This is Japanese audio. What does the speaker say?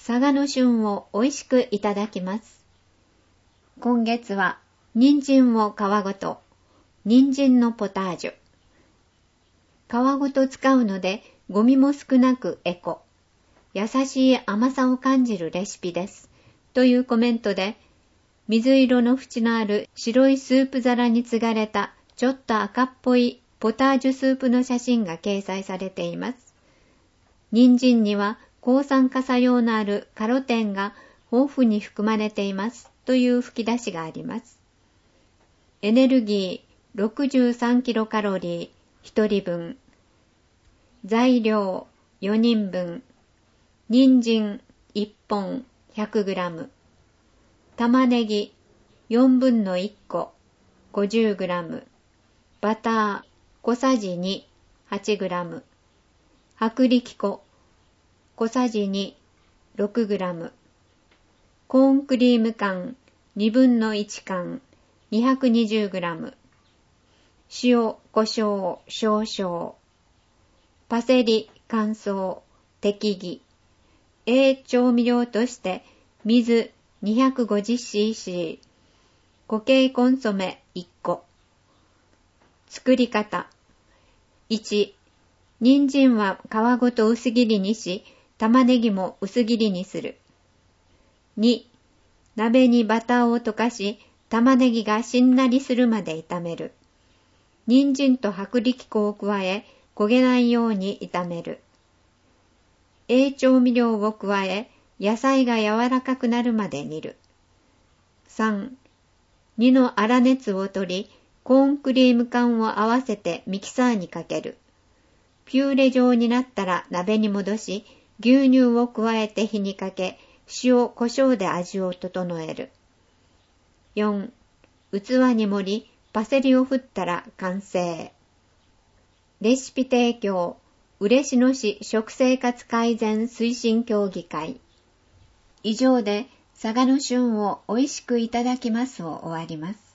佐賀の旬を美味しくいただきます。今月は人参を皮ごと、人参のポタージュ。皮ごと使うのでゴミも少なくエコ。優しい甘さを感じるレシピです。というコメントで、水色の縁のある白いスープ皿に継がれたちょっと赤っぽいポタージュスープの写真が掲載されています。人参には抗酸化作用のあるカロテンが豊富に含まれていますという吹き出しがあります。エネルギー63キロカロリー1人分。材料4人分。人参1本100グラム。玉ねぎ4分の1個50グラム。バター小さじ2 8グラム。薄力粉小さじ2 6グラム。コーンクリーム缶2分の1缶220グラム。塩、胡椒少々。パセリ乾燥適宜。調味料として水 250cc。固形コンソメ1個。作り方。1、人参は皮ごと薄切りにし、玉ねぎも薄切りにする。2、鍋にバターを溶かし、玉ねぎがしんなりするまで炒める。人参と薄力粉を加え、焦げないように炒める。調味料を加え、野菜が柔らかくなるまで煮る。3、煮の粗熱を取り、コーンクリーム缶を合わせてミキサーにかける。ピューレ状になったら鍋に戻し、牛乳を加えて火にかけ、塩、胡椒で味を整える。4、器に盛り、パセリを振ったら完成。レシピ提供、嬉野市食生活改善推進協議会。以上で、佐賀の旬を美味しくいただきますを終わります。